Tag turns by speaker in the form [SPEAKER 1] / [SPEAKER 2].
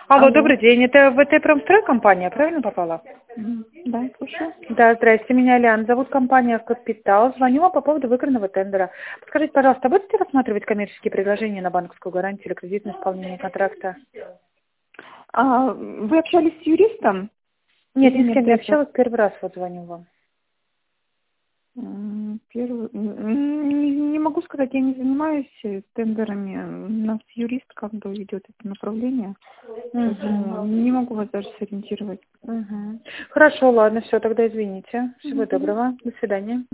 [SPEAKER 1] Алло,
[SPEAKER 2] Алло.
[SPEAKER 1] добрый день. Это ВТ Промстрой компания, правильно попала?
[SPEAKER 2] Да, слушаю.
[SPEAKER 1] Да, здрасте, меня Лиана. Зовут компания «Капитал». Звоню вам по поводу выигранного тендера. Подскажите, пожалуйста, будете рассматривать коммерческие предложения на банковскую гарантию или кредитное исполнение контракта?
[SPEAKER 2] Вы общались с юристом
[SPEAKER 1] Нет,
[SPEAKER 2] или
[SPEAKER 1] ни с
[SPEAKER 2] нет
[SPEAKER 1] кем не
[SPEAKER 2] до этого?
[SPEAKER 1] общалась, первый раз вот звоню вам.
[SPEAKER 2] Не могу сказать, я не занимаюсь тендерами. У нас юрист как бы ведет это направление, поэтому не могу вас даже сориентировать.
[SPEAKER 1] Мгм. Хорошо, ладно, все, тогда извините. Всего
[SPEAKER 2] Мгм.
[SPEAKER 1] доброго. До свидания.